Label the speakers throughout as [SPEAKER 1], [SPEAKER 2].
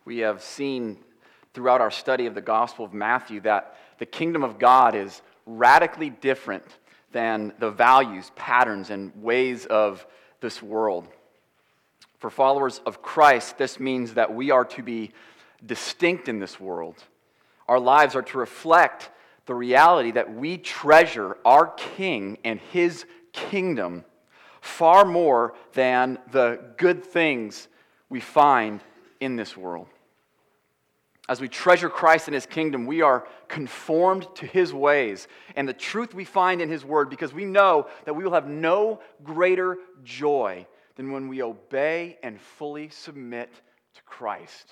[SPEAKER 1] We have seen throughout our study of the Gospel of Matthew that the kingdom of God is radically different than the values, patterns, and ways of this world. For followers of Christ, this means that we are to be distinct in this world. Our lives are to reflect the reality that we treasure our King and His kingdom far more than the good things we find in this world. As we treasure Christ and His kingdom, we are conformed to His ways and the truth we find in His word, because we know that we will have no greater joy than when we obey and fully submit to Christ.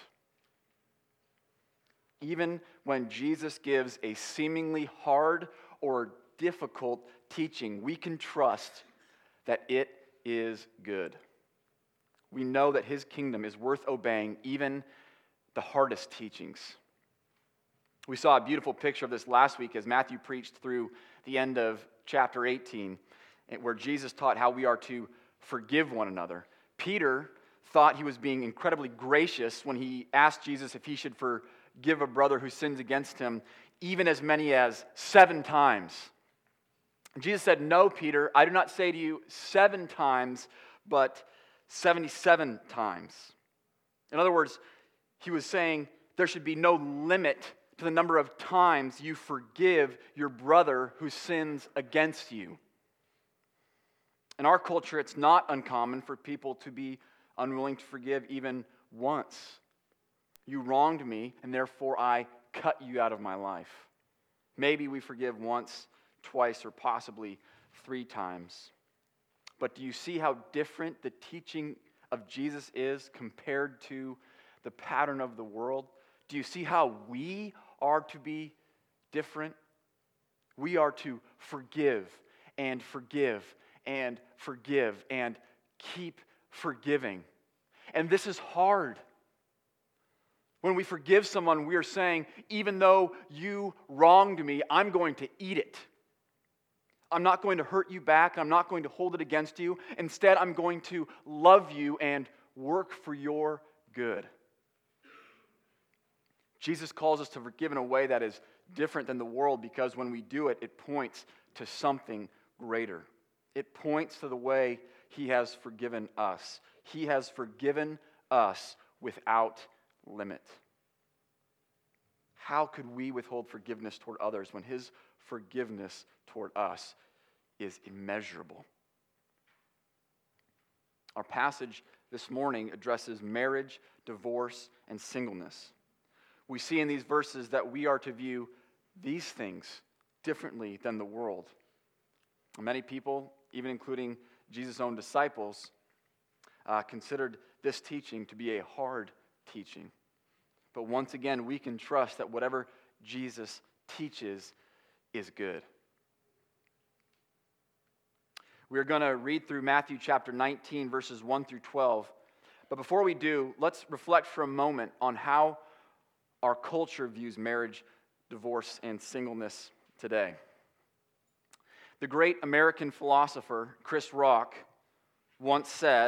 [SPEAKER 1] Even when Jesus gives a seemingly hard or difficult teaching, we can trust that it is good. We know that His kingdom is worth obeying, even the hardest teachings. We saw a beautiful picture of this last week as Matthew preached through the end of chapter 18, where Jesus taught how we are to forgive one another. Peter thought he was being incredibly gracious when he asked Jesus if he should forgive a brother who sins against him even as many as 7 times. And Jesus said, "No, Peter, I do not say to you 7 times, but 77 times." In other words, he was saying there should be no limit to the number of times you forgive your brother who sins against you. In our culture, it's not uncommon for people to be unwilling to forgive even once. You wronged me, and therefore I cut you out of my life. Maybe we forgive once, twice, or possibly 3 times. But do you see how different the teaching of Jesus is compared to the pattern of the world? Do you see how we are to be different? We are to forgive and forgive and forgive and keep forgiving. And this is hard. When we forgive someone, we are saying, even though you wronged me, I'm going to eat it. I'm not going to hurt you back. I'm not going to hold it against you. Instead, I'm going to love you and work for your good. Jesus calls us to forgive in a way that is different than the world, because when we do it, it points to something greater. It points to the way He has forgiven us. He has forgiven us without limit. How could we withhold forgiveness toward others when His forgiveness toward us is immeasurable? Our passage this morning addresses marriage, divorce, and singleness. We see in these verses that we are to view these things differently than the world. Many people, even including Jesus' own disciples, considered this teaching to be a hard teaching. But once again, we can trust that whatever Jesus teaches is good. We're going to read through Matthew chapter 19, verses 1 through 12. But before we do, let's reflect for a moment on how our culture views marriage, divorce, and singleness today. The great American philosopher Chris Rock once said,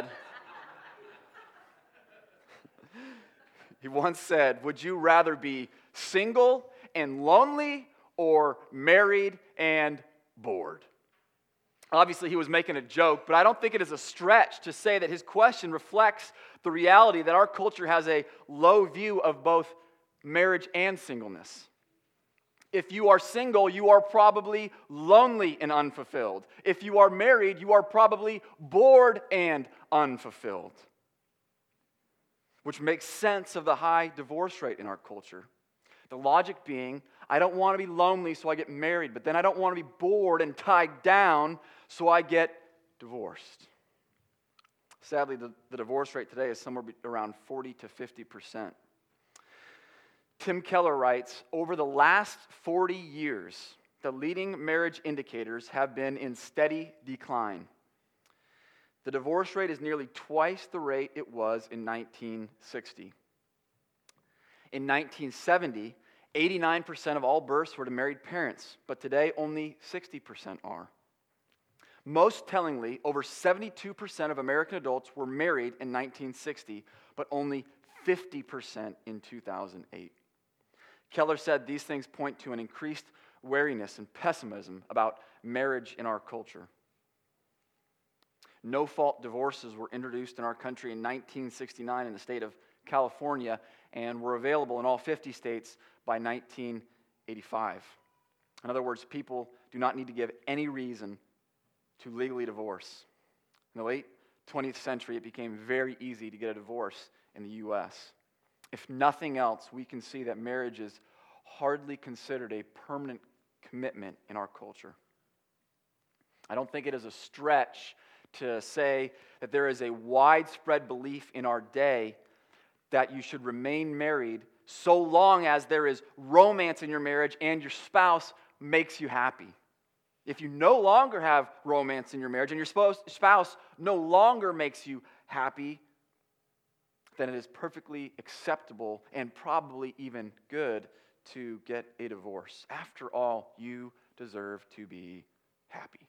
[SPEAKER 1] "Would you rather be single and lonely or married and bored?" Obviously, he was making a joke, but I don't think it is a stretch to say that his question reflects the reality that our culture has a low view of both marriage and singleness. If you are single, you are probably lonely and unfulfilled. If you are married, you are probably bored and unfulfilled. Which makes sense of the high divorce rate in our culture. The logic being, I don't want to be lonely, so I get married, but then I don't want to be bored and tied down, so I get divorced. Sadly, the divorce rate today is somewhere around 40 to 50%. Tim Keller writes, over the last 40 years, the leading marriage indicators have been in steady decline. The divorce rate is nearly twice the rate it was in 1960. In 1970, 89% of all births were to married parents, but today only 60% are. Most tellingly, over 72% of American adults were married in 1960, but only 50% in 2008. Keller said these things point to an increased wariness and pessimism about marriage in our culture. No-fault divorces were introduced in our country in 1969 in the state of California and were available in all 50 states by 1985. In other words, people do not need to give any reason to legally divorce. In the late 20th century, it became very easy to get a divorce in the U.S. If nothing else, we can see that marriage is hardly considered a permanent commitment in our culture. I don't think it is a stretch to say that there is a widespread belief in our day that you should remain married so long as there is romance in your marriage and your spouse makes you happy. If you no longer have romance in your marriage and your spouse no longer makes you happy, then it is perfectly acceptable and probably even good to get a divorce. After all, you deserve to be happy.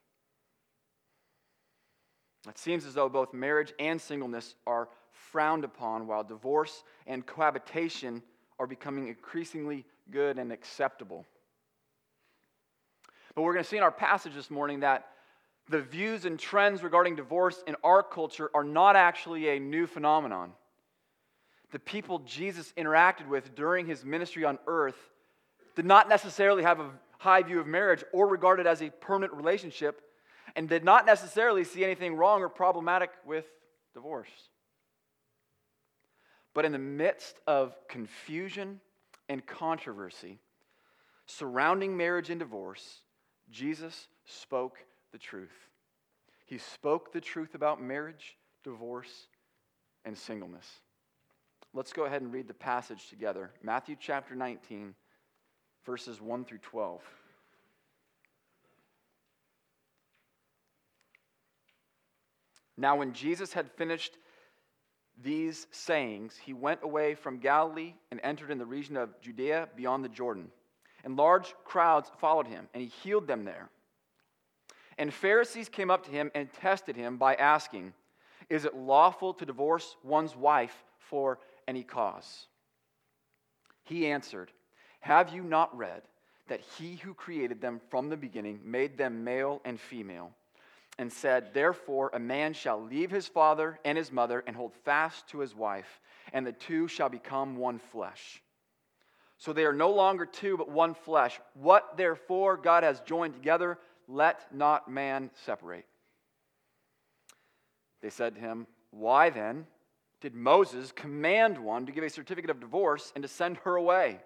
[SPEAKER 1] It seems as though both marriage and singleness are frowned upon, while divorce and cohabitation are becoming increasingly good and acceptable. But we're going to see in our passage this morning that the views and trends regarding divorce in our culture are not actually a new phenomenon. The people Jesus interacted with during his ministry on earth did not necessarily have a high view of marriage or regard it as a permanent relationship, and did not necessarily see anything wrong or problematic with divorce. But in the midst of confusion and controversy surrounding marriage and divorce, Jesus spoke the truth. He spoke the truth about marriage, divorce, and singleness. Let's go ahead and read the passage together. Matthew chapter 19, verses 1 through 12. Now when Jesus had finished these sayings, he went away from Galilee and entered in the region of Judea beyond the Jordan. And large crowds followed him, and he healed them there. And Pharisees came up to him and tested him by asking, "Is it lawful to divorce one's wife for any cause?" He answered, "Have you not read that he who created them from the beginning made them male and female? And said, therefore a man shall leave his father and his mother and hold fast to his wife, and the two shall become one flesh. So they are no longer two, but one flesh. What therefore God has joined together, let not man separate." They said to him, "Why then did Moses command one to give a certificate of divorce and to send her away?"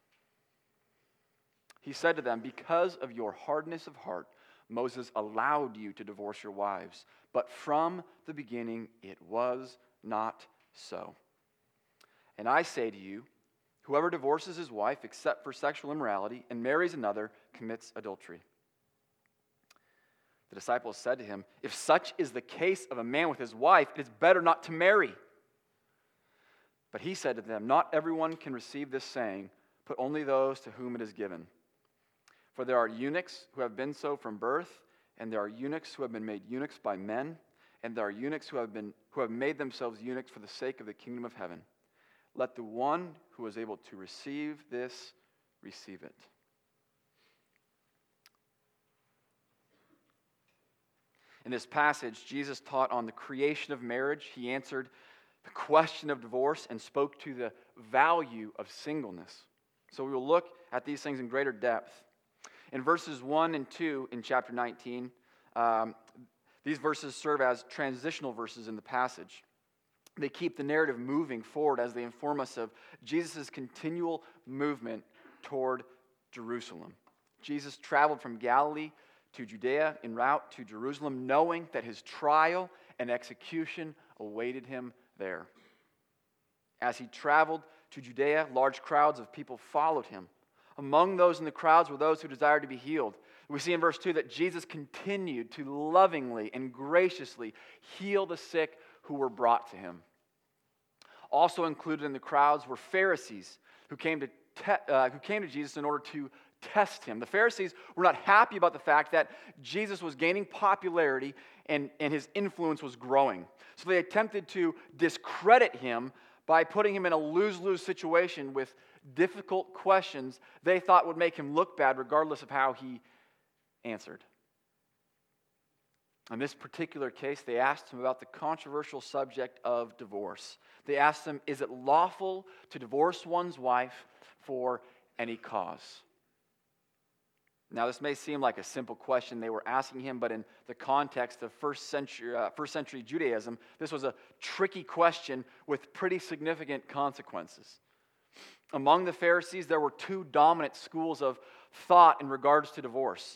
[SPEAKER 1] He said to them, "Because of your hardness of heart, Moses allowed you to divorce your wives, but from the beginning it was not so. And I say to you, whoever divorces his wife except for sexual immorality and marries another commits adultery." The disciples said to him, "If such is the case of a man with his wife, it is better not to marry." But he said to them, "Not everyone can receive this saying, but only those to whom it is given. For there are eunuchs who have been so from birth, and there are eunuchs who have been made eunuchs by men, and there are eunuchs who have made themselves eunuchs for the sake of the kingdom of heaven. Let the one who is able to receive this receive it." In this passage, Jesus taught on the creation of marriage. He answered the question of divorce and spoke to the value of singleness. So we will look at these things in greater depth. In verses 1 and 2 in chapter 19, these verses serve as transitional verses in the passage. They keep the narrative moving forward as they inform us of Jesus' continual movement toward Jerusalem. Jesus traveled from Galilee to Judea en route to Jerusalem, knowing that his trial and execution awaited him there. As he traveled to Judea, large crowds of people followed him. Among those in the crowds were those who desired to be healed. We see in verse 2 that Jesus continued to lovingly and graciously heal the sick who were brought to him. Also included in the crowds were Pharisees who came to Jesus in order to test him. The Pharisees were not happy about the fact that Jesus was gaining popularity and his influence was growing. So they attempted to discredit him by putting him in a lose-lose situation with difficult questions they thought would make him look bad regardless of how he answered. In this particular case, they asked him about the controversial subject of divorce. They asked him, is it lawful to divorce one's wife for any cause? Now, this may seem like a simple question they were asking him, but in the context of first century Judaism, this was a tricky question with pretty significant consequences. Among the Pharisees, there were two dominant schools of thought in regards to divorce.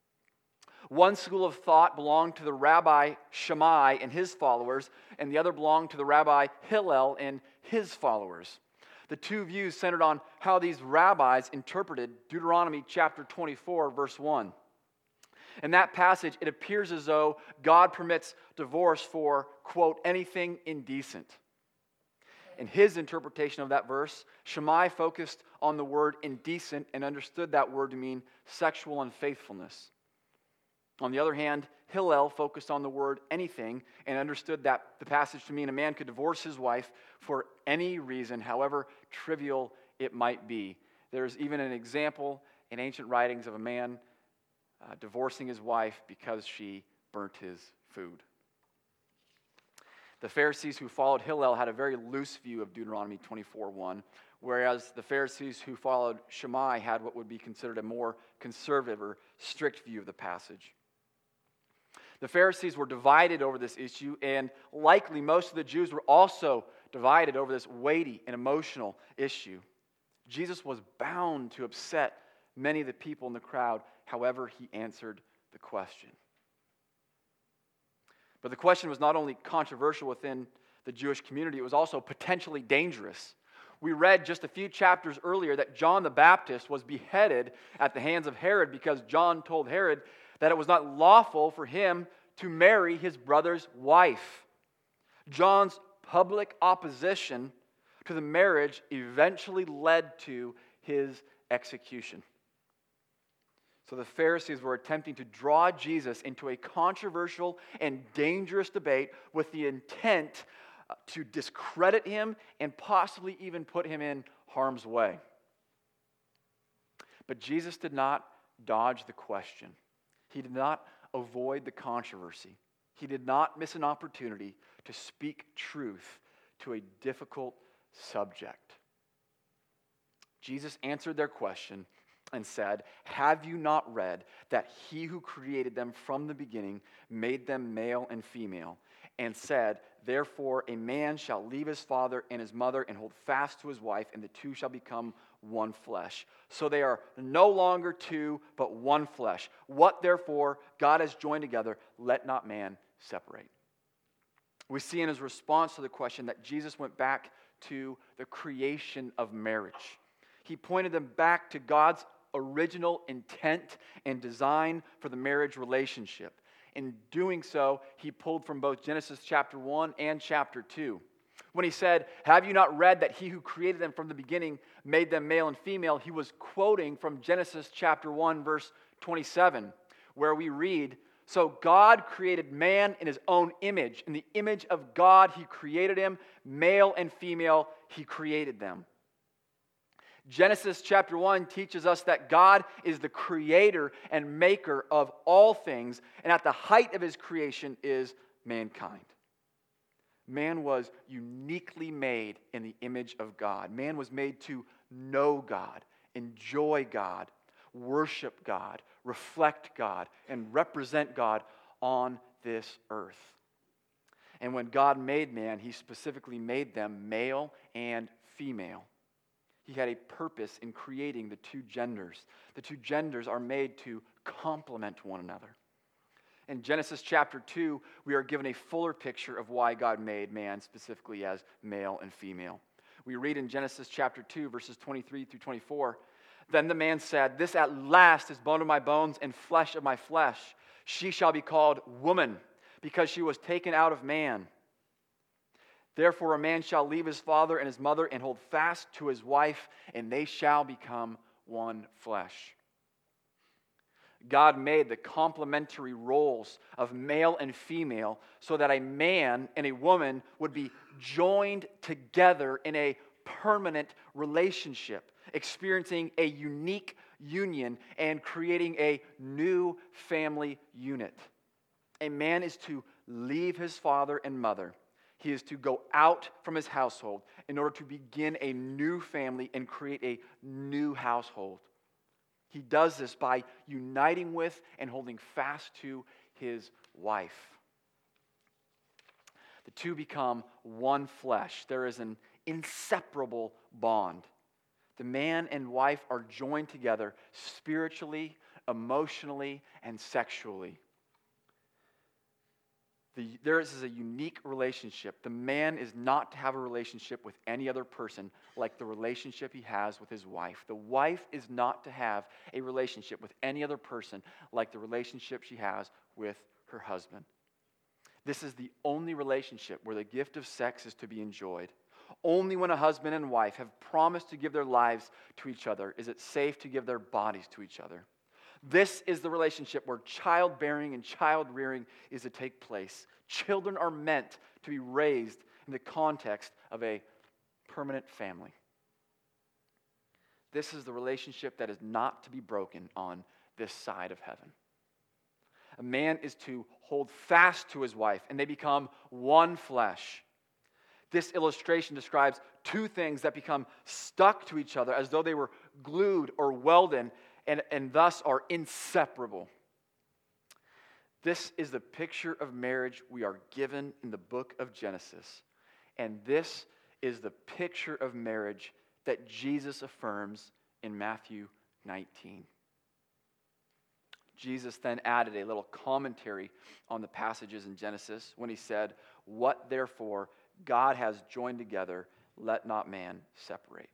[SPEAKER 1] One school of thought belonged to the Rabbi Shammai and his followers, and the other belonged to the Rabbi Hillel and his followers. The two views centered on how these rabbis interpreted Deuteronomy chapter 24, verse 1. In that passage, it appears as though God permits divorce for, quote, anything indecent. In his interpretation of that verse, Shammai focused on the word indecent and understood that word to mean sexual unfaithfulness. On the other hand, Hillel focused on the word anything and understood that the passage to mean a man could divorce his wife for any reason, however trivial it might be. There's even an example in ancient writings of a man divorcing his wife because she burnt his food. The Pharisees who followed Hillel had a very loose view of Deuteronomy 24:1, whereas the Pharisees who followed Shammai had what would be considered a more conservative or strict view of the passage. The Pharisees were divided over this issue, and likely most of the Jews were also divided over this weighty and emotional issue. Jesus was bound to upset many of the people in the crowd, however he answered the question. But the question was not only controversial within the Jewish community, it was also potentially dangerous. We read just a few chapters earlier that John the Baptist was beheaded at the hands of Herod because John told Herod that it was not lawful for him to marry his brother's wife. John's public opposition to the marriage eventually led to his execution. So the Pharisees were attempting to draw Jesus into a controversial and dangerous debate with the intent to discredit him and possibly even put him in harm's way. But Jesus did not dodge the question. He did not avoid the controversy. He did not miss an opportunity to speak truth to a difficult subject. Jesus answered their question and said, "Have you not read that he who created them from the beginning made them male and female, and said, therefore a man shall leave his father and his mother and hold fast to his wife, and the two shall become one flesh. So they are no longer two, but one flesh. What therefore God has joined together, let not man separate." We see in his response to the question that Jesus went back to the creation of marriage. He pointed them back to God's original intent and design for the marriage relationship. In doing so, he pulled from both Genesis chapter 1 and chapter 2. When he said, "Have you not read that he who created them from the beginning made them male and female?" he was quoting from Genesis chapter 1, verse 27, where we read, "So God created man in his own image. In the image of God he created him, male and female he created them." Genesis chapter 1 teaches us that God is the creator and maker of all things, and at the height of his creation is mankind. Man was uniquely made in the image of God. Man was made to know God, enjoy God, worship God, reflect God, and represent God on this earth. And when God made man, he specifically made them male and female. He had a purpose in creating the two genders. The two genders are made to complement one another. In Genesis chapter 2, we are given a fuller picture of why God made man specifically as male and female. We read in Genesis chapter 2, verses 23 through 24, "Then the man said, 'This at last is bone of my bones and flesh of my flesh. She shall be called woman, because she was taken out of man. Therefore a man shall leave his father and his mother and hold fast to his wife, and they shall become one flesh.'" God made the complementary roles of male and female so that a man and a woman would be joined together in a permanent relationship, experiencing a unique union and creating a new family unit. A man is to leave his father and mother. He is to go out from his household in order to begin a new family and create a new household. He does this by uniting with and holding fast to his wife. The two become one flesh. There is an inseparable bond. The man and wife are joined together spiritually, emotionally, and sexually. There is a unique relationship. The man is not to have a relationship with any other person like the relationship he has with his wife. The wife is not to have a relationship with any other person like the relationship she has with her husband. This is the only relationship where the gift of sex is to be enjoyed. Only when a husband and wife have promised to give their lives to each other is it safe to give their bodies to each other. This is the relationship where childbearing and child-rearing is to take place. Children are meant to be raised in the context of a permanent family. This is the relationship that is not to be broken on this side of heaven. A man is to hold fast to his wife, and they become one flesh. This illustration describes two things that become stuck to each other as though they were glued or welded and thus are inseparable. This is the picture of marriage we are given in the book of Genesis. And this is the picture of marriage that Jesus affirms in Matthew 19. Jesus then added a little commentary on the passages in Genesis when he said, "What therefore God has joined together, let not man separate."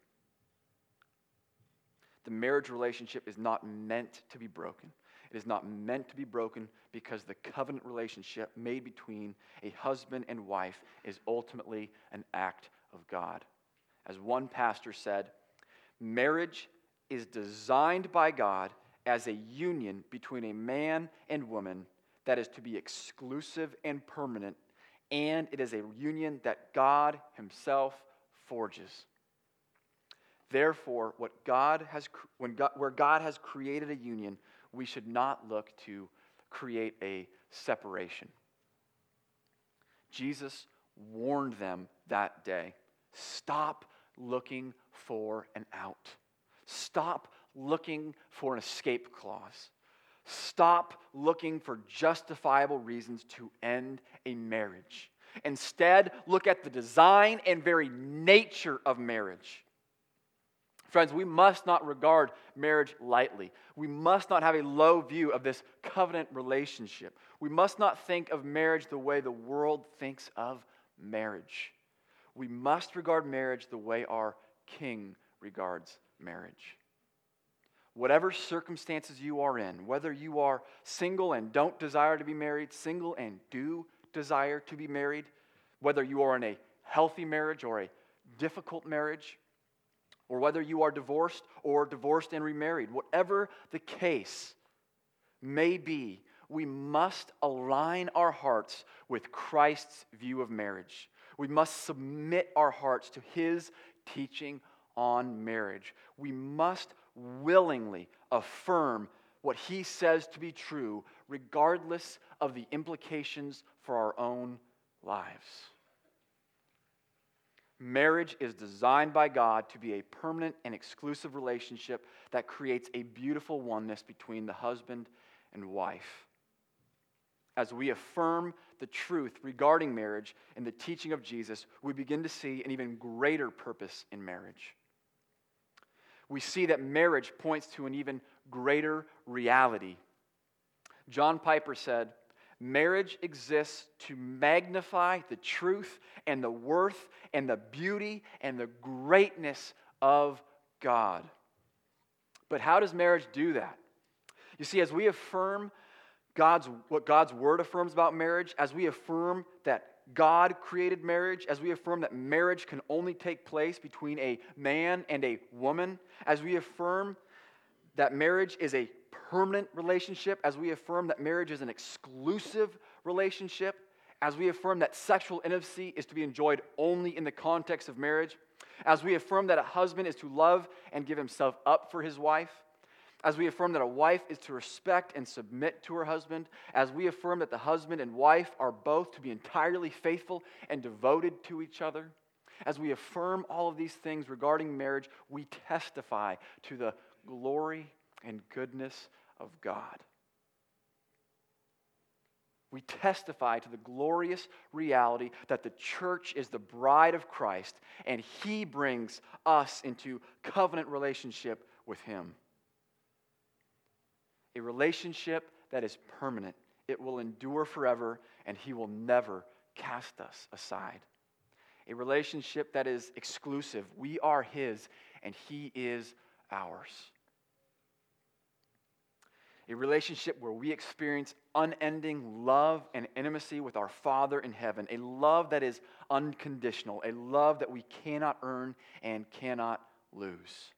[SPEAKER 1] The marriage relationship is not meant to be broken. It is not meant to be broken because the covenant relationship made between a husband and wife is ultimately an act of God. As one pastor said, marriage is designed by God as a union between a man and woman that is to be exclusive and permanent, and it is a union that God himself forges. Therefore, where God has created a union, we should not look to create a separation. Jesus warned them that day. Stop looking for an out. Stop looking for an escape clause. Stop looking for justifiable reasons to end a marriage. Instead, look at the design and very nature of marriage. Friends, we must not regard marriage lightly. We must not have a low view of this covenant relationship. We must not think of marriage the way the world thinks of marriage. We must regard marriage the way our King regards marriage. Whatever circumstances you are in, whether you are single and don't desire to be married, single and do desire to be married, whether you are in a healthy marriage or a difficult marriage, or whether you are divorced or divorced and remarried, whatever the case may be, we must align our hearts with Christ's view of marriage. We must submit our hearts to his teaching on marriage. We must willingly affirm what he says to be true, regardless of the implications for our own lives. Marriage is designed by God to be a permanent and exclusive relationship that creates a beautiful oneness between the husband and wife. As we affirm the truth regarding marriage in the teaching of Jesus, we begin to see an even greater purpose in marriage. We see that marriage points to an even greater reality. John Piper said, "Marriage exists to magnify the truth and the worth and the beauty and the greatness of God." But how does marriage do that? You see, as we affirm what God's Word affirms about marriage, as we affirm that God created marriage, as we affirm that marriage can only take place between a man and a woman, as we affirm that marriage is a permanent relationship, as we affirm that marriage is an exclusive relationship, as we affirm that sexual intimacy is to be enjoyed only in the context of marriage, as we affirm that a husband is to love and give himself up for his wife, as we affirm that a wife is to respect and submit to her husband, as we affirm that the husband and wife are both to be entirely faithful and devoted to each other, as we affirm all of these things regarding marriage, we testify to the glory and goodness of God. We testify to the glorious reality that the church is the bride of Christ, and He brings us into covenant relationship with Him. A relationship that is permanent. It will endure forever, and He will never cast us aside. A relationship that is exclusive. We are His, and He is ours. A relationship where we experience unending love and intimacy with our Father in heaven. A love that is unconditional. A love that we cannot earn and cannot lose.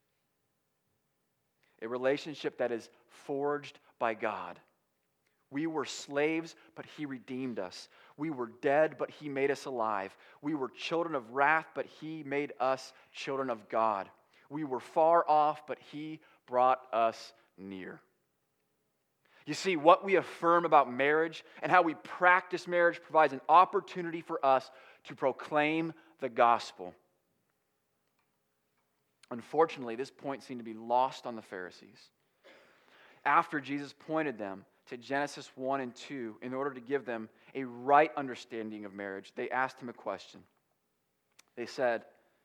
[SPEAKER 1] A relationship that is forged by God. We were slaves, but He redeemed us. We were dead, but He made us alive. We were children of wrath, but He made us children of God. We were far off, but He brought us near. You see, what we affirm about marriage and how we practice marriage provides an opportunity for us to proclaim the gospel. Unfortunately, this point seemed to be lost on the Pharisees. After Jesus pointed them to Genesis 1 and 2 in order to give them a right understanding of marriage, they asked Him a question. They said,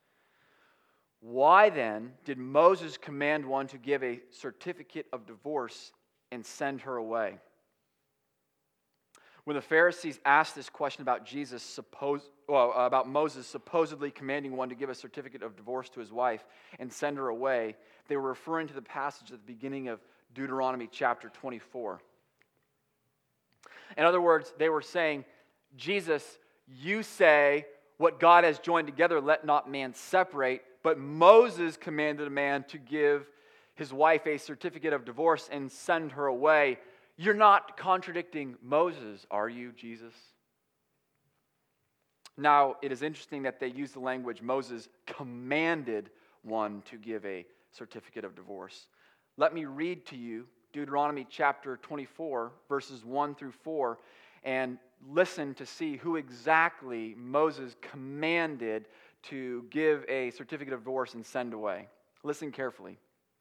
[SPEAKER 1] "Why then did Moses command one to give a certificate of divorce and send her away?" When the Pharisees asked this question about about Moses supposedly commanding one to give a certificate of divorce to his wife and send her away, they were referring to the passage at the beginning of Deuteronomy chapter 24. In other words, they were saying, Jesus, you say what God has joined together, let not man separate, but Moses commanded a man to give his wife a certificate of divorce and send her away. You're not contradicting Moses, are you, Jesus? Now, it is interesting that they use the language Moses commanded one to give a certificate of divorce. Let me read to you Deuteronomy chapter 24, verses 1 through 4, and listen to see who exactly Moses commanded to give a certificate of divorce and send away. Listen carefully.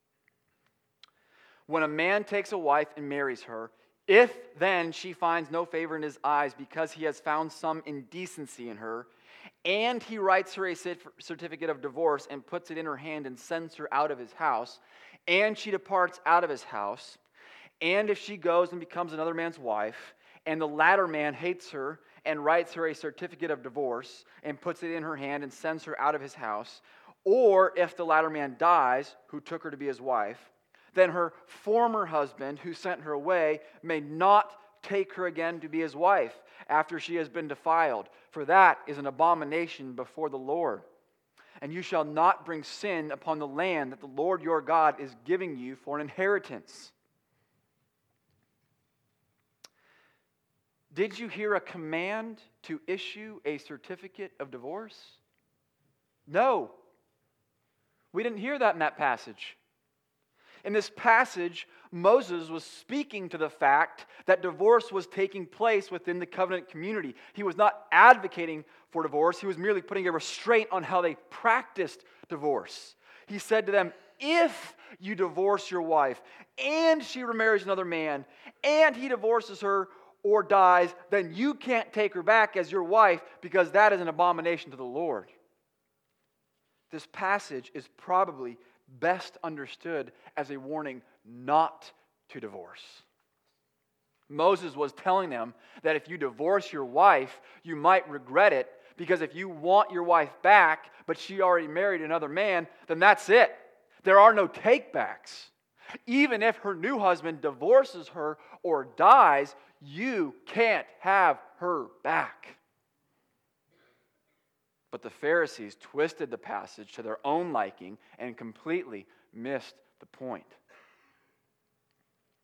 [SPEAKER 1] When a man takes a wife and marries her, if then she finds no favor in his eyes because he has found some indecency in her, and he writes her a certificate of divorce and puts it in her hand and sends her out of his house, and she departs out of his house, and if she goes and becomes another man's wife, and the latter man hates her and writes her a certificate of divorce and puts it in her hand and sends her out of his house, or if the latter man dies, who took her to be his wife, then her former husband who sent her away may not take her again to be his wife after she has been defiled, for that is an abomination before the Lord. And you shall not bring sin upon the land that the Lord your God is giving you for an inheritance. Did you hear a command to issue a certificate of divorce? No. We didn't hear that in that passage. In this passage, Moses was speaking to the fact that divorce was taking place within the covenant community. He was not advocating for divorce. He was merely putting a restraint on how they practiced divorce. He said to them, if you divorce your wife and she remarries another man and he divorces her or dies, then you can't take her back as your wife because that is an abomination to the Lord. This passage is probably best understood as a warning not to divorce. Moses was telling them that if you divorce your wife, you might regret it, because if you want your wife back, but she already married another man, then that's it. There are no takebacks. Even if her new husband divorces her or dies, you can't have her back. But the Pharisees twisted the passage to their own liking and completely missed the point.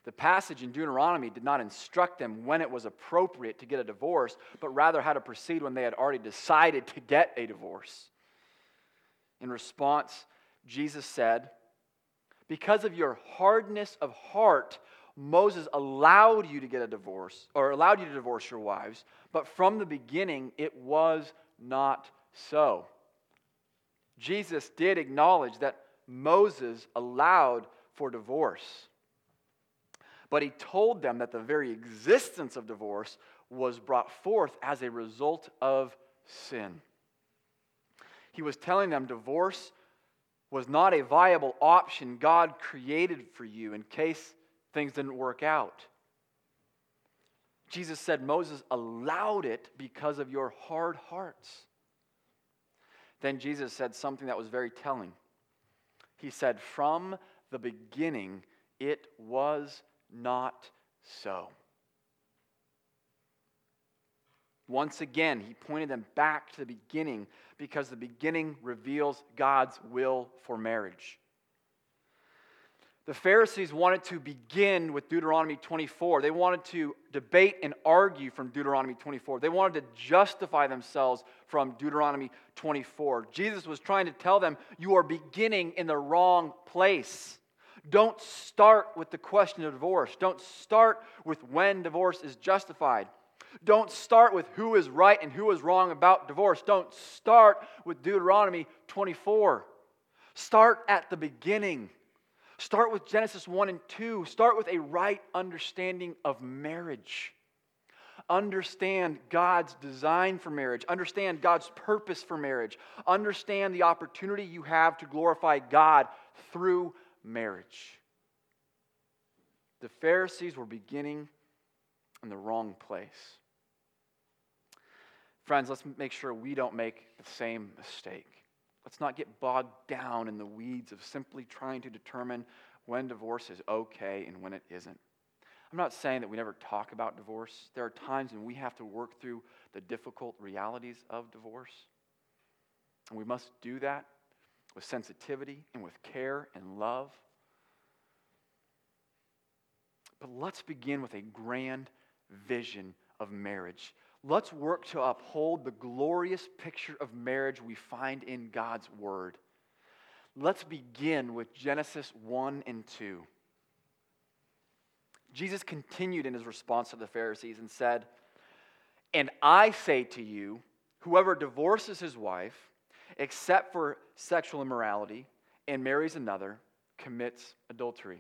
[SPEAKER 1] The passage in Deuteronomy did not instruct them when it was appropriate to get a divorce, but rather how to proceed when they had already decided to get a divorce. In response, Jesus said, "Because of your hardness of heart, Moses allowed you to get a divorce, or allowed you to divorce your wives, but from the beginning it was not so." Jesus did acknowledge that Moses allowed for divorce. But he told them that the very existence of divorce was brought forth as a result of sin. He was telling them divorce was not a viable option God created for you in case things didn't work out. Jesus said Moses allowed it because of your hard hearts. Then Jesus said something that was very telling. He said, "From the beginning, it was not so." Once again, he pointed them back to the beginning because the beginning reveals God's will for marriage. The Pharisees wanted to begin with Deuteronomy 24. They wanted to debate and argue from Deuteronomy 24. They wanted to justify themselves from Deuteronomy 24. Jesus was trying to tell them, you are beginning in the wrong place. Don't start with the question of divorce. Don't start with when divorce is justified. Don't start with who is right and who is wrong about divorce. Don't start with Deuteronomy 24. Start at the beginning. Start with Genesis 1 and 2. Start with a right understanding of marriage. Understand God's design for marriage. Understand God's purpose for marriage. Understand the opportunity you have to glorify God through marriage. The Pharisees were beginning in the wrong place. Friends, let's make sure we don't make the same mistake. Let's not get bogged down in the weeds of simply trying to determine when divorce is okay and when it isn't. I'm not saying that we never talk about divorce. There are times when we have to work through the difficult realities of divorce. And we must do that with sensitivity and with care and love. But let's begin with a grand vision of marriage. Let's work to uphold the glorious picture of marriage we find in God's Word. Let's begin with Genesis 1 and 2. Jesus continued in his response to the Pharisees and said, "And I say to you, whoever divorces his wife, except for sexual immorality, and marries another, commits adultery."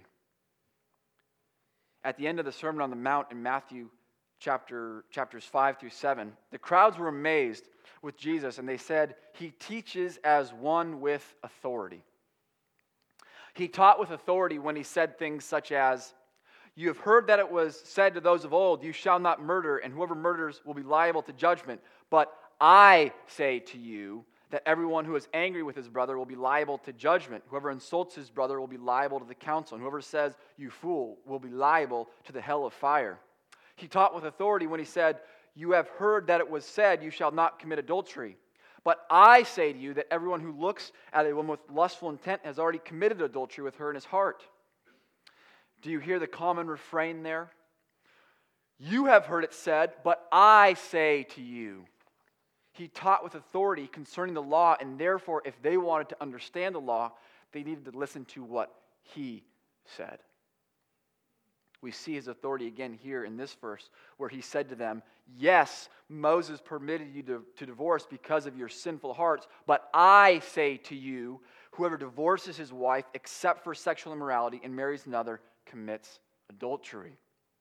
[SPEAKER 1] At the end of the Sermon on the Mount in Matthew chapters 5 through 7, the crowds were amazed with Jesus, and they said, "He teaches as one with authority." He taught with authority when he said things such as, "You have heard that it was said to those of old, 'You shall not murder, and whoever murders will be liable to judgment.' But I say to you that everyone who is angry with his brother will be liable to judgment. Whoever insults his brother will be liable to the council, and whoever says, 'You fool,' will be liable to the hell of fire." He taught with authority when he said, "You have heard that it was said, 'You shall not commit adultery.' But I say to you that everyone who looks at a woman with lustful intent has already committed adultery with her in his heart." Do you hear the common refrain there? You have heard it said, but I say to you. He taught with authority concerning the law, and therefore, if they wanted to understand the law, they needed to listen to what he said. We see his authority again here in this verse, where he said to them, "Yes, Moses permitted you to divorce because of your sinful hearts, but I say to you, whoever divorces his wife except for sexual immorality and marries another commits adultery."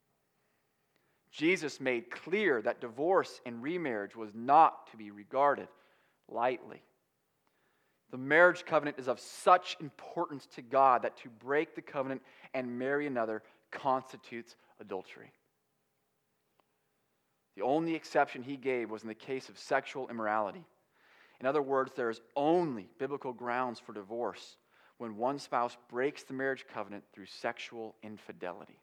[SPEAKER 1] Jesus made clear that divorce and remarriage was not to be regarded lightly. The marriage covenant is of such importance to God that to break the covenant and marry another constitutes adultery. The only exception he gave was in the case of sexual immorality. In other words, there is only biblical grounds for divorce when one spouse breaks the marriage covenant through sexual infidelity.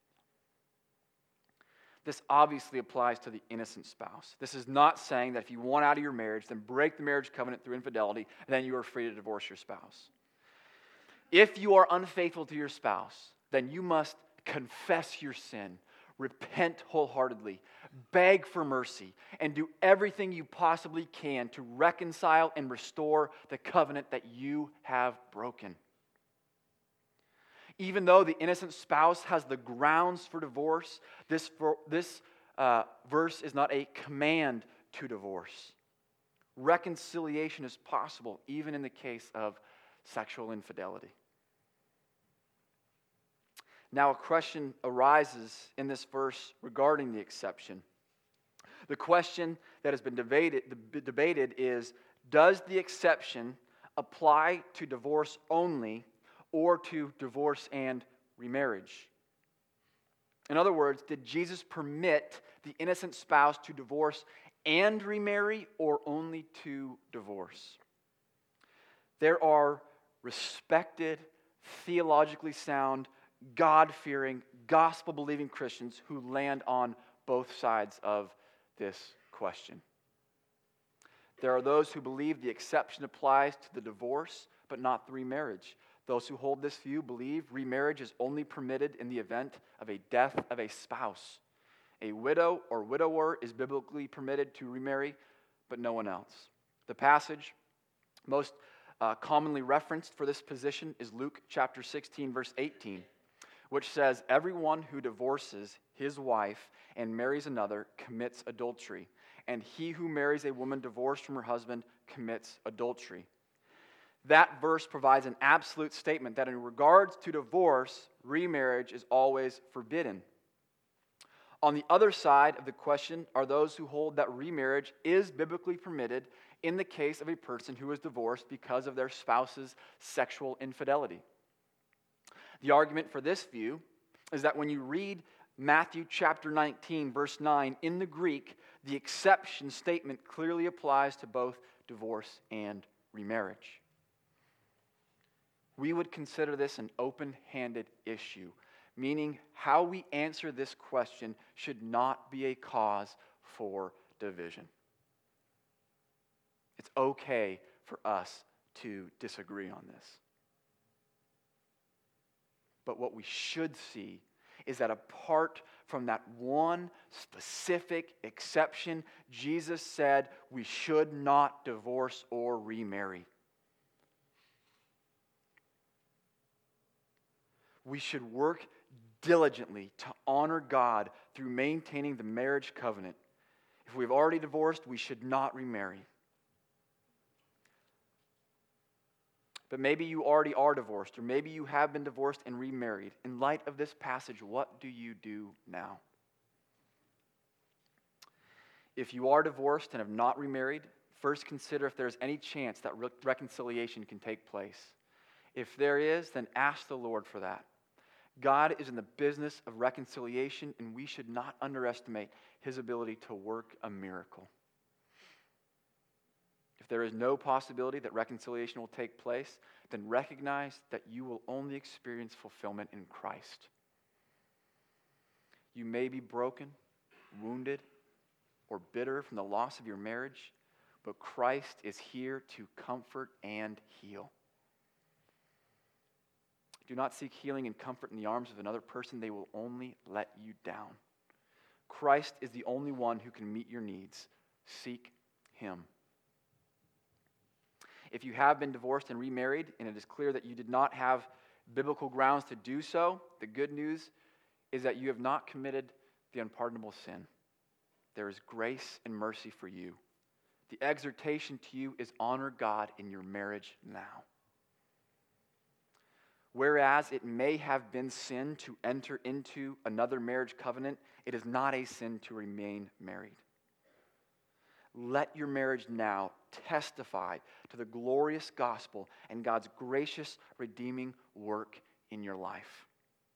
[SPEAKER 1] This obviously applies to the innocent spouse. This is not saying that if you want out of your marriage, then break the marriage covenant through infidelity, and then you are free to divorce your spouse. If you are unfaithful to your spouse, then you must confess your sin, repent wholeheartedly, beg for mercy, and do everything you possibly can to reconcile and restore the covenant that you have broken. Even though the innocent spouse has the grounds for divorce, this verse is not a command to divorce. Reconciliation is possible even in the case of sexual infidelity. Now, a question arises in this verse regarding the exception. The question that has been debated is, does the exception apply to divorce only or to divorce and remarriage? In other words, did Jesus permit the innocent spouse to divorce and remarry, or only to divorce? There are respected, theologically sound, God-fearing, gospel-believing Christians who land on both sides of this question. There are those who believe the exception applies to the divorce, but not the remarriage. Those who hold this view believe remarriage is only permitted in the event of a death of a spouse. A widow or widower is biblically permitted to remarry, but no one else. The passage most commonly referenced for this position is Luke chapter 16, verse 18, which says, "Everyone who divorces his wife and marries another commits adultery, and he who marries a woman divorced from her husband commits adultery." That verse provides an absolute statement that in regards to divorce, remarriage is always forbidden. On the other side of the question are those who hold that remarriage is biblically permitted in the case of a person who is divorced because of their spouse's sexual infidelity. The argument for this view is that when you read Matthew chapter 19, verse 9, in the Greek, the exception statement clearly applies to both divorce and remarriage. We would consider this an open-handed issue, meaning how we answer this question should not be a cause for division. It's okay for us to disagree on this. But what we should see is that apart from that one specific exception, Jesus said we should not divorce or remarry. We should work diligently to honor God through maintaining the marriage covenant. If we've already divorced, we should not remarry. But maybe you already are divorced, or maybe you have been divorced and remarried. In light of this passage, what do you do now? If you are divorced and have not remarried, first consider if there's any chance that reconciliation can take place. If there is, then ask the Lord for that. God is in the business of reconciliation, and we should not underestimate His ability to work a miracle. If there is no possibility that reconciliation will take place, then recognize that you will only experience fulfillment in Christ. You may be broken, wounded, or bitter from the loss of your marriage, but Christ is here to comfort and heal. Do not seek healing and comfort in the arms of another person. They will only let you down. Christ is the only one who can meet your needs. Seek Him. If you have been divorced and remarried, and it is clear that you did not have biblical grounds to do so, the good news is that you have not committed the unpardonable sin. There is grace and mercy for you. The exhortation to you is honor God in your marriage now. Whereas it may have been sin to enter into another marriage covenant, it is not a sin to remain married. Let your marriage now testify to the glorious gospel and God's gracious, redeeming work in your life.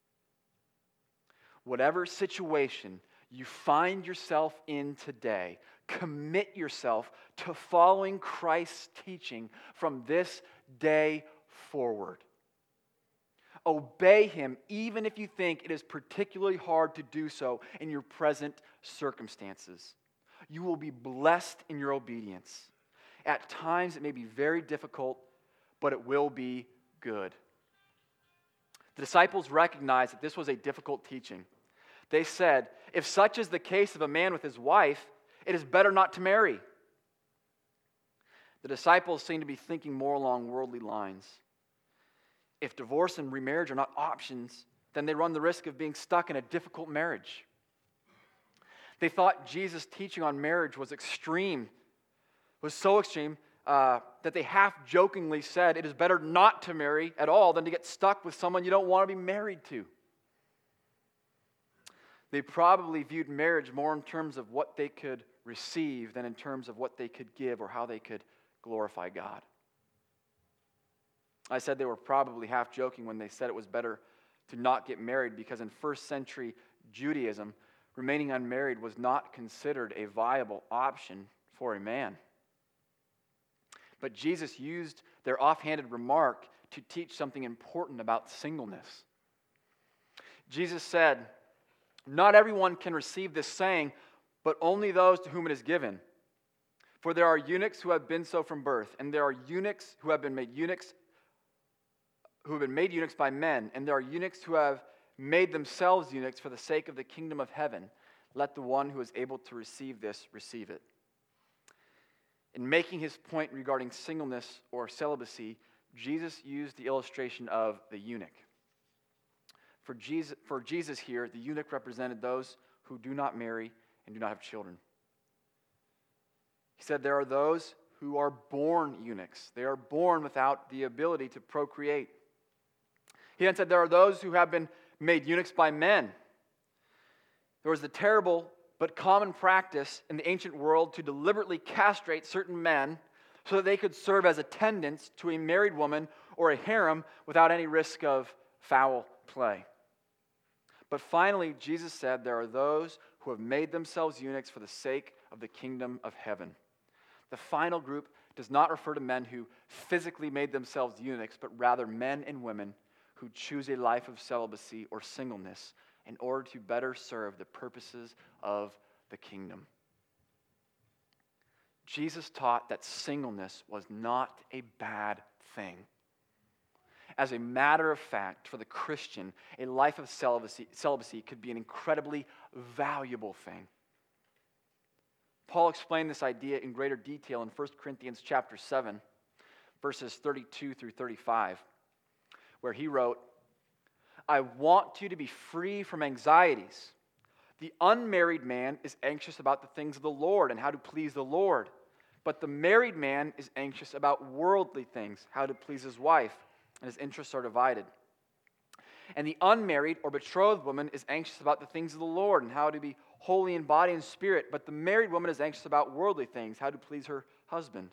[SPEAKER 1] Whatever situation you find yourself in today, commit yourself to following Christ's teaching from this day forward. Obey Him even if you think it is particularly hard to do so in your present circumstances. You will be blessed in your obedience. At times it may be very difficult, but it will be good. The disciples recognized that this was a difficult teaching. They said, if such is the case of a man with his wife, it is better not to marry. The disciples seem to be thinking more along worldly lines. If divorce and remarriage are not options, then they run the risk of being stuck in a difficult marriage. They thought Jesus' teaching on marriage was so extreme that they half-jokingly said it is better not to marry at all than to get stuck with someone you don't want to be married to. They probably viewed marriage more in terms of what they could receive than in terms of what they could give or how they could glorify God. I said they were probably half-joking when they said it was better to not get married because in first century Judaism, remaining unmarried was not considered a viable option for a man. But Jesus used their offhanded remark to teach something important about singleness. Jesus said, not everyone can receive this saying, but only those to whom it is given. For there are eunuchs who have been so from birth, and there are eunuchs who have been made eunuchs by men, and there are eunuchs who have made themselves eunuchs for the sake of the kingdom of heaven. Let the one who is able to receive this receive it. In making his point regarding singleness or celibacy, Jesus used the illustration of the eunuch. For Jesus here, the eunuch represented those who do not marry and do not have children. He said there are those who are born eunuchs. They are born without the ability to procreate. He then said there are those who have been made eunuchs by men. There was the terrible but common practice in the ancient world to deliberately castrate certain men so that they could serve as attendants to a married woman or a harem without any risk of foul play. But finally, Jesus said there are those who have made themselves eunuchs for the sake of the kingdom of heaven. The final group does not refer to men who physically made themselves eunuchs, but rather men and women who choose a life of celibacy or singleness in order to better serve the purposes of the kingdom. Jesus taught that singleness was not a bad thing. As a matter of fact, for the Christian, a life of celibacy could be an incredibly valuable thing. Paul explained this idea in greater detail in 1 Corinthians chapter 7, verses 32 through 35, where he wrote, I want you to be free from anxieties. The unmarried man is anxious about the things of the Lord and how to please the Lord. But the married man is anxious about worldly things, how to please his wife, and his interests are divided. And the unmarried or betrothed woman is anxious about the things of the Lord and how to be holy in body and spirit. But the married woman is anxious about worldly things, how to please her husband.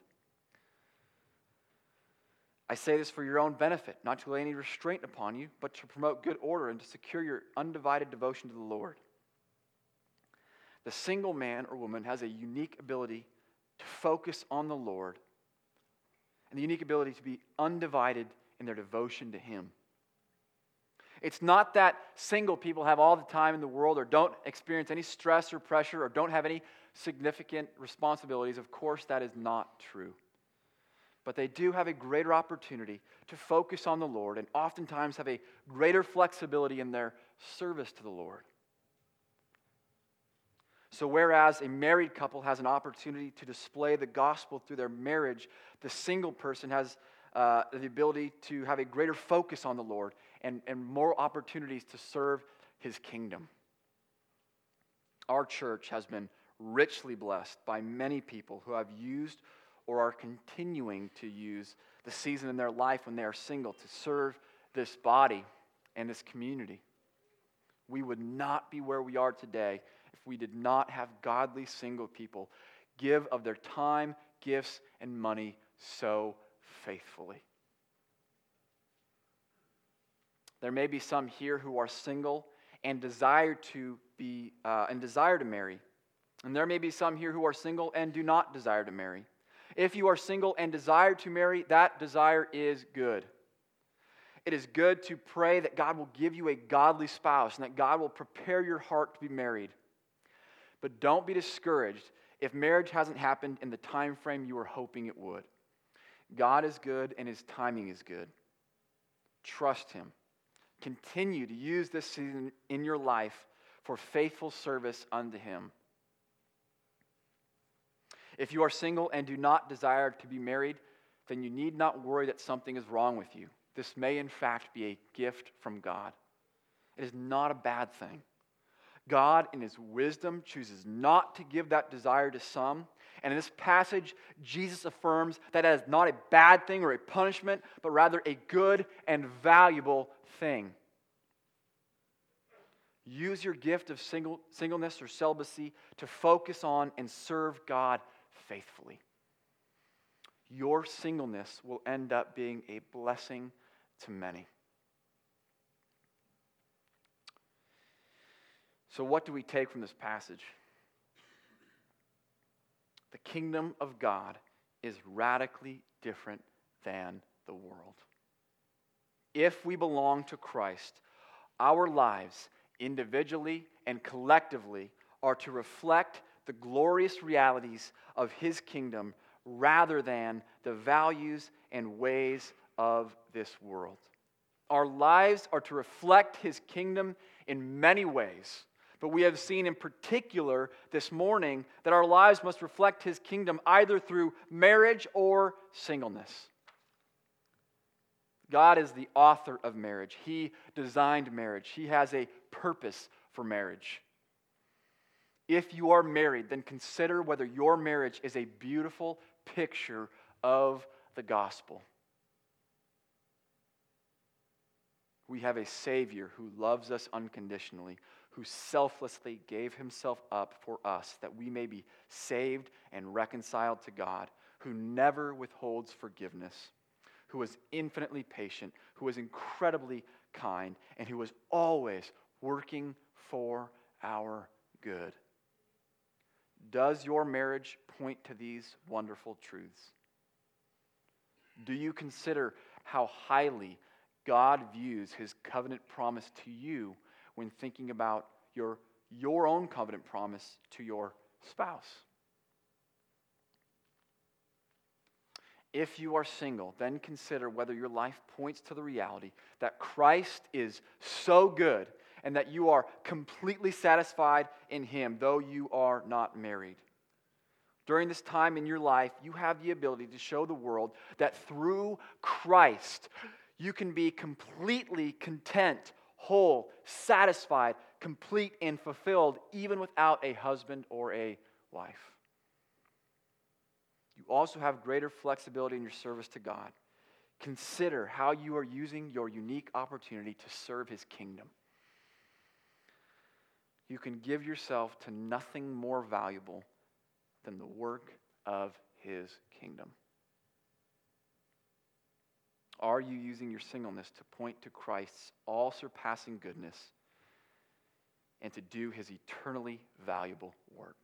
[SPEAKER 1] I say this for your own benefit, not to lay any restraint upon you, but to promote good order and to secure your undivided devotion to the Lord. The single man or woman has a unique ability to focus on the Lord and the unique ability to be undivided in their devotion to Him. It's not that single people have all the time in the world or don't experience any stress or pressure or don't have any significant responsibilities. Of course, that is not true. But they do have a greater opportunity to focus on the Lord and oftentimes have a greater flexibility in their service to the Lord. So whereas a married couple has an opportunity to display the gospel through their marriage, the single person has the ability to have a greater focus on the Lord and more opportunities to serve His kingdom. Our church has been richly blessed by many people who have used or are continuing to use the season in their life when they are single to serve this body and this community. We would not be where we are today if we did not have godly single people give of their time, gifts, and money so faithfully. There may be some here who are single and desire to marry. And there may be some here who are single and do not desire to marry. If you are single and desire to marry, that desire is good. It is good to pray that God will give you a godly spouse and that God will prepare your heart to be married. But don't be discouraged if marriage hasn't happened in the time frame you were hoping it would. God is good and His timing is good. Trust Him. Continue to use this season in your life for faithful service unto Him. If you are single and do not desire to be married, then you need not worry that something is wrong with you. This may in fact be a gift from God. It is not a bad thing. God, in His wisdom, chooses not to give that desire to some. And in this passage, Jesus affirms that it is not a bad thing or a punishment, but rather a good and valuable thing. Use your gift of singleness or celibacy to focus on and serve God faithfully. Your singleness will end up being a blessing to many. So what do we take from this passage? The kingdom of God is radically different than the world. If we belong to Christ, our lives, individually and collectively, are to reflect the glorious realities of His kingdom rather than the values and ways of this world. Our lives are to reflect His kingdom in many ways, but we have seen in particular this morning that our lives must reflect His kingdom either through marriage or singleness. God is the author of marriage. He designed marriage. He has a purpose for marriage. If you are married, then consider whether your marriage is a beautiful picture of the gospel. We have a Savior who loves us unconditionally, who selflessly gave Himself up for us that we may be saved and reconciled to God, who never withholds forgiveness, who is infinitely patient, who is incredibly kind, and who is always working for our good. Does your marriage point to these wonderful truths? Do you consider how highly God views His covenant promise to you when thinking about your own covenant promise to your spouse? If you are single, then consider whether your life points to the reality that Christ is so good and that you are completely satisfied in Him, though you are not married. During this time in your life, you have the ability to show the world that through Christ, you can be completely content, whole, satisfied, complete, and fulfilled, even without a husband or a wife. You also have greater flexibility in your service to God. Consider how you are using your unique opportunity to serve His kingdom. You can give yourself to nothing more valuable than the work of His kingdom. Are you using your singleness to point to Christ's all-surpassing goodness and to do His eternally valuable work?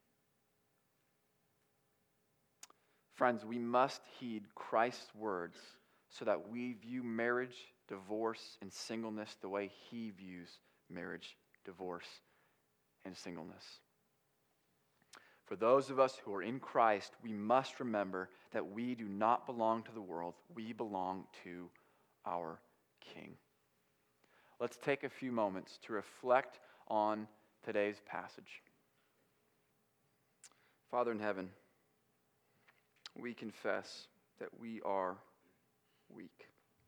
[SPEAKER 1] Friends, we must heed Christ's words so that we view marriage, divorce, and singleness the way He views marriage, divorce, and singleness. For those of us who are in Christ, we must remember that we do not belong to the world. We belong to our King. Let's take a few moments to reflect on today's passage. Father in heaven, we confess that we are weak.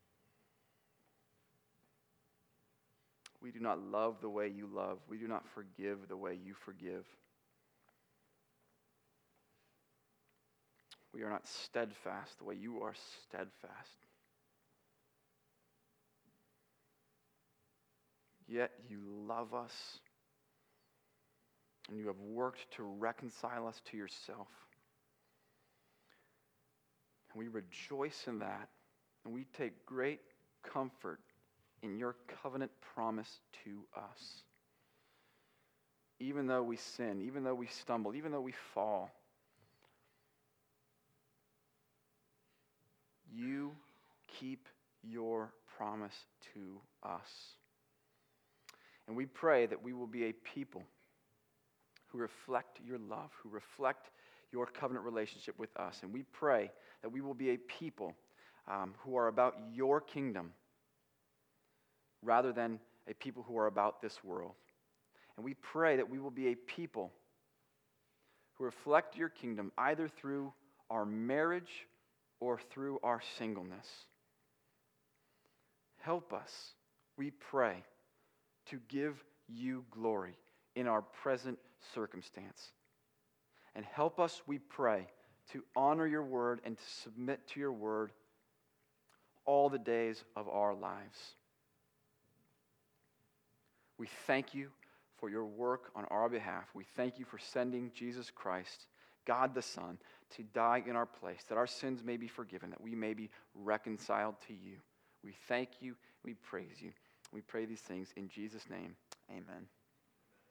[SPEAKER 1] We do not love the way you love. We do not forgive the way you forgive. We are not steadfast the way you are steadfast. Yet you love us, and you have worked to reconcile us to yourself. And we rejoice in that, and we take great comfort in your covenant promise to us. Even though we sin, even though we stumble, even though we fall, you keep your promise to us. And we pray that we will be a people who reflect your love, who reflect your covenant relationship with us. And we pray that we will be a people who are about your kingdom rather than a people who are about this world. And we pray that we will be a people who reflect your kingdom either through our marriage or through our singleness. Help us, we pray, to give you glory in our present circumstance. And help us, we pray, to honor your word and to submit to your word all the days of our lives. We thank you for your work on our behalf. We thank you for sending Jesus Christ, God the Son, to die in our place, that our sins may be forgiven, that we may be reconciled to you. We thank you. We praise you. We pray these things in Jesus' name. Amen.